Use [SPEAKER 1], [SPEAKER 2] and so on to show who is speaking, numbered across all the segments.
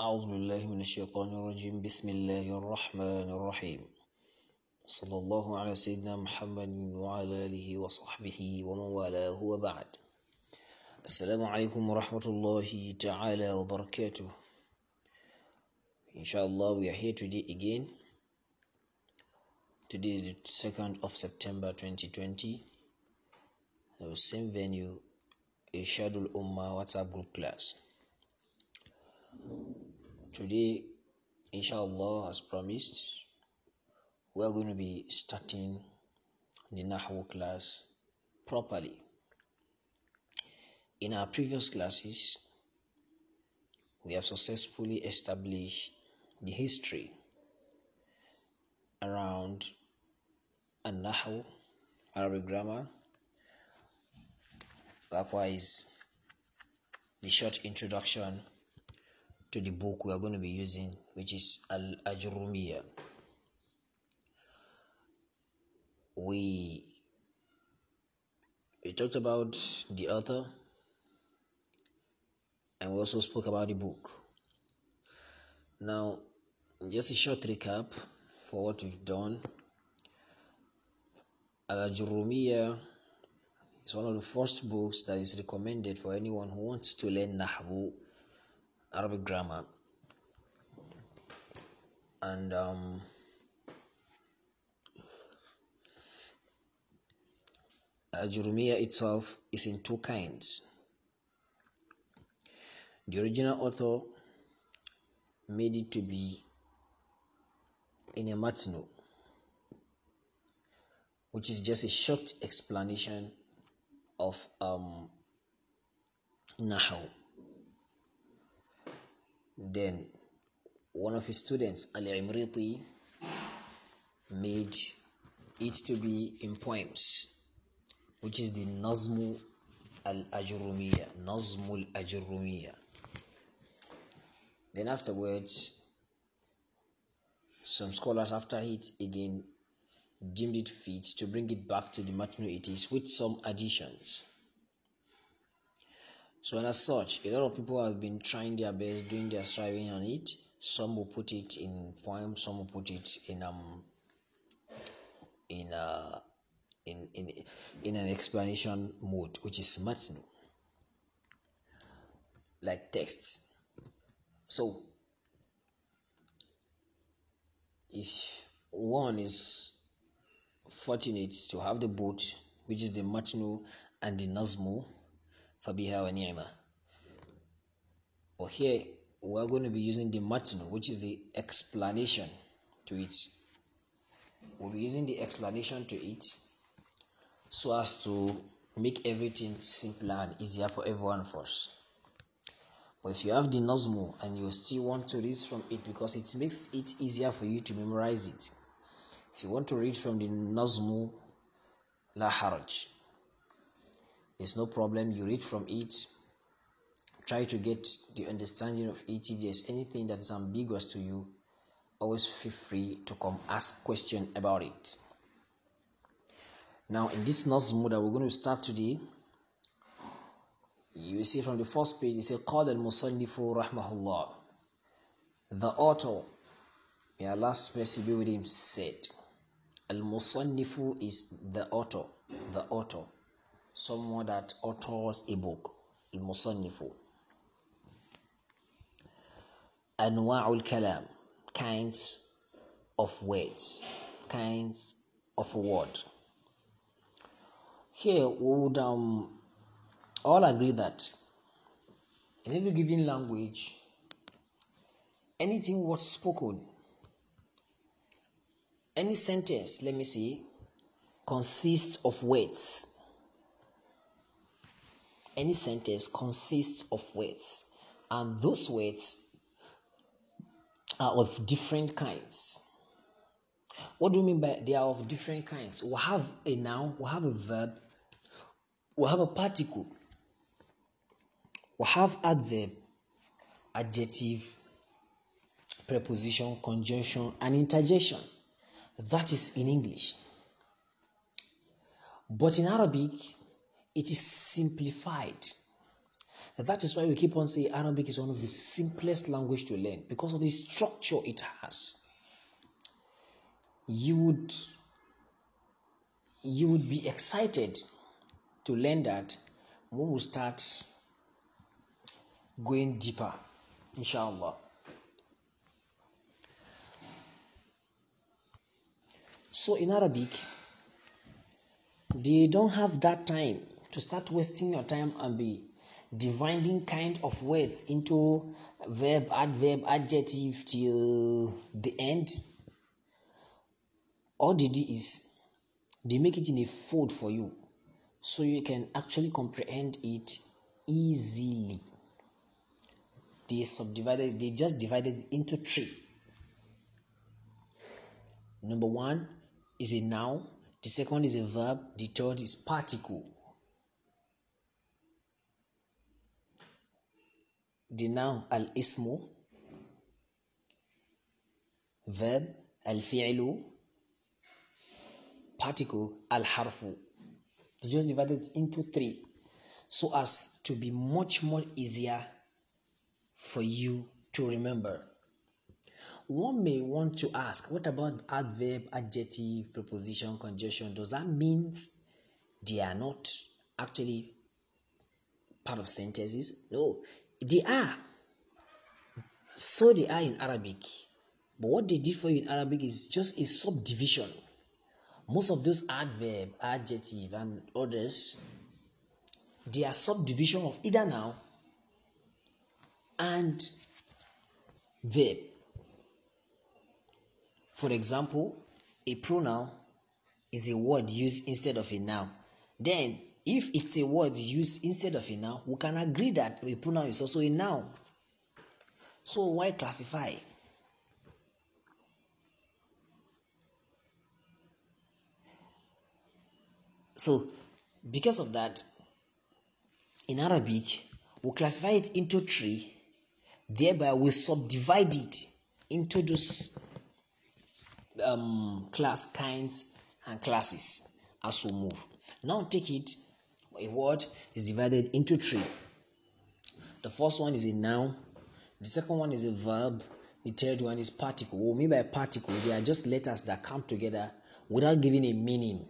[SPEAKER 1] أعوذ بالله من الشيطان الرجيم بسم الله الرحمن الرحيم صلى الله على سيدنا محمد وعلى آله وصحبه ومن والاه وبعد. السلام عليكم ورحمة الله تعالى وبركاته. Inshallah, we are here today again. Today is the 2nd of September 2020. The same venue, Irshadul Ummah WhatsApp group class. Today, inshallah, as promised, we are going to be starting the Nahwu class properly. In our previous classes, we have successfully established the history around An-Nahwu, Arabic grammar. Likewise, the short introduction to the book we are going to be using, which is Al-Ajurumiyya. We talked about the author, and we also spoke about the book. Now, just a short recap for what we've done. Al-Ajurumiyya is one of the first books that is recommended for anyone who wants to learn Nahwu, Arabic grammar. And Al-Ajurumiyya itself is in two kinds. The original author made it to be in a matnu, which is just a short explanation of Nahwu. Then one of his students, Al-Imriti, made it to be in poems, which is the Nazmu Al-Ajurumiyya, Nazmul Ajurumiyya. Then afterwards, some scholars after it again deemed it fit to bring it back to the matnu it is with some additions. So, and as such, a lot of people have been trying their best, doing their striving on it. Some will put it in poems, some will put it in an explanation mode, which is matnu, like texts. So, if one is fortunate to have the both, which is the matnu and the nazmu, fabiha wa ni'ma. But here we are going to be using the matnu, which is the explanation to it. We'll be using the explanation to it so as to make everything simpler and easier for everyone of us. But if you have the nazmu and you still want to read from it because it makes it easier for you to memorize it, if you want to read from the nazmu, la haraj, there's no problem. You read from it, try to get the understanding of it. If there's anything that is ambiguous to you, always feel free to come ask question about it. Now, in this nazmu that we're going to start today, you see from the first page, it says, قال المصنف رحمه الله. The author, may Allah's mercy be with him, said, Al-Musannifu is the author, someone that authors a book, Al-Musannifu. Anwa'ul kalam, kinds of words, kinds of a word. Here we would all agree that in every given language, anything what's spoken, any sentence, let me see, consists of words. Any sentence consists of words, and those words are of different kinds. What do you mean by they are of different kinds? We have a noun, we have a verb, we have a particle, we have adverb, adjective, preposition, conjunction, and interjection. That is in English. But in Arabic, it is simplified. That is why we keep on saying Arabic is one of the simplest language to learn because of the structure it has. You would be excited to learn that when we start going deeper, inshallah. So in Arabic, they don't have that time to start wasting your time and be dividing kind of words into verb, adverb, adjective till the end. All they do is they make it in a fold for you so you can actually comprehend it easily. They just divided it into three. Number one is a noun, the second is a verb, the third is particle. The noun al-ismu, verb al-fi'lu, particle al-harfu. They just divided it into three so as to be much more easier for you to remember. One may want to ask, what about adverb, adjective, preposition, conjunction? Does that mean they are not actually part of sentences? No, they are. So they are in Arabic. But what they did for you in Arabic is just a subdivision. Most of those adverb, adjective, and others, they are subdivision of either noun and verb. For example, a pronoun is a word used instead of a noun. Then, if it's a word used instead of a noun, we can agree that a pronoun is also a noun. So why classify? So, because of that, in Arabic, we classify it into three, thereby we subdivide it into those class kinds and classes as we move. Now take it, a word is divided into three. The first one is a noun, the second one is a verb, the third one is particle. What we mean by particle, they are just letters that come together without giving a meaning.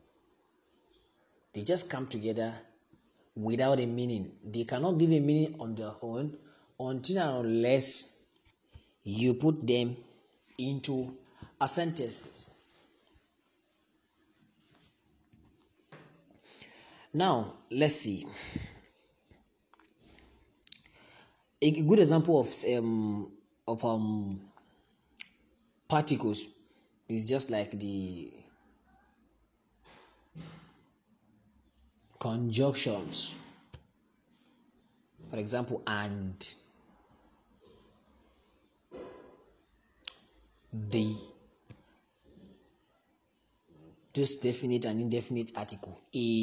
[SPEAKER 1] They just come together without a meaning. They cannot give a meaning on their own until and unless you put them into a sentence. Now, let's see. A good example of particles is just like the conjunctions. For example, and, the, this definite and indefinite article.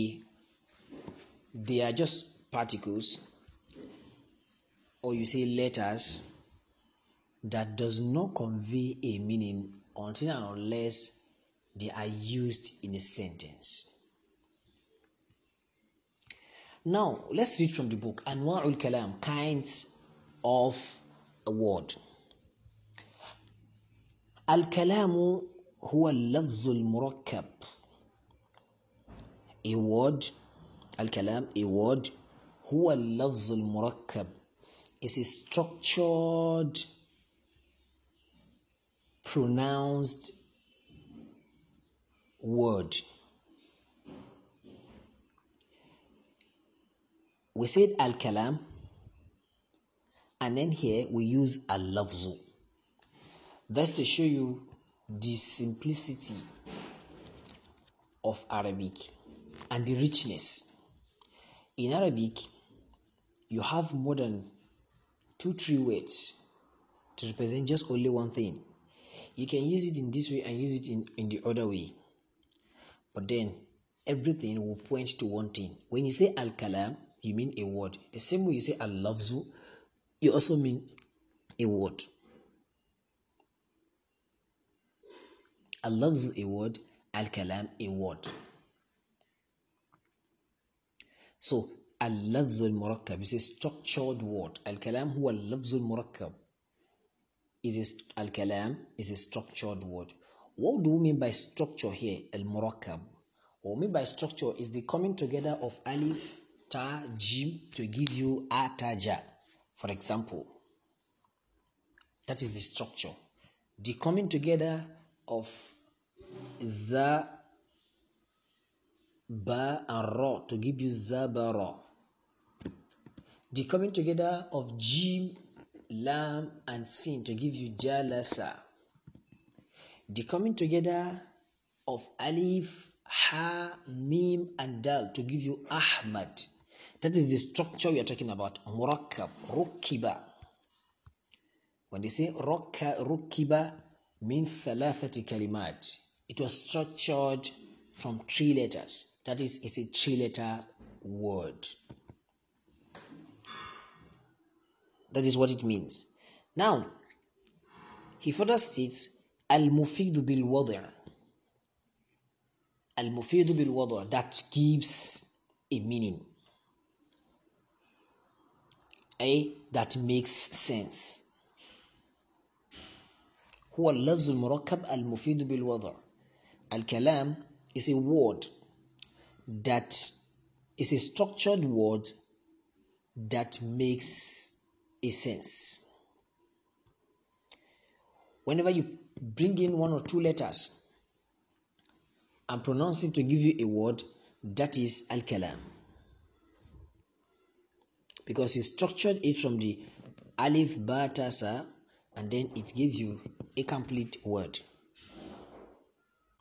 [SPEAKER 1] They are just particles, or you say letters, that does not convey a meaning until and unless they are used in a sentence. Now, let's read from the book Anwa'ul Kalam, kinds of a word. Al-kalamu huwa al-lafzu al-murakkab. A word, al-kalam, a word, huwa al-lafzu al-murakkab, is a structured, pronounced word. We said al-kalam, and then here we use al-lafzu. That's to show you the simplicity of Arabic and the richness. In Arabic, you have more than 2-3 words to represent just only one thing. You can use it in this way and use it in the other way. But then, everything will point to one thing. When you say al-kalam, you mean a word. The same way you say al-lafzu, you also mean a word. Al-lafzu a word, al-kalam a word. So, اللفظ المركب is a structured word. الكلام هو اللفظ المركب. الكلام is a structured word. What do we mean by structure here? المركب. What we mean by structure is the coming together of alif, ta, jim to give you a, ta, ja. For example, that is the structure. The coming together of the, ba, and ra to give you zabara. The coming together of jim, lam, and sin to give you jalasa. The coming together of alif, ha, mim, and dal to give you ahmad. That is the structure we are talking about. Murakkab, rukiba. When they say rukiba means thalathati kalimat. It was structured from 3 letters. That is, it's a 3-letter word. That is what it means. Now, he further states, al-mufidu bil-wada'. Al-mufidu bil-wada', that gives a meaning. That makes sense. هو اللفظ المركب المفيد بالوضع. Al-kalam is a word that is a structured word that makes a sense. Whenever you bring in 1 or 2 letters and pronounce it to give you a word, that is al-kalam. Because you structured it from the alif, ba, ta, sa, and then it gives you a complete word.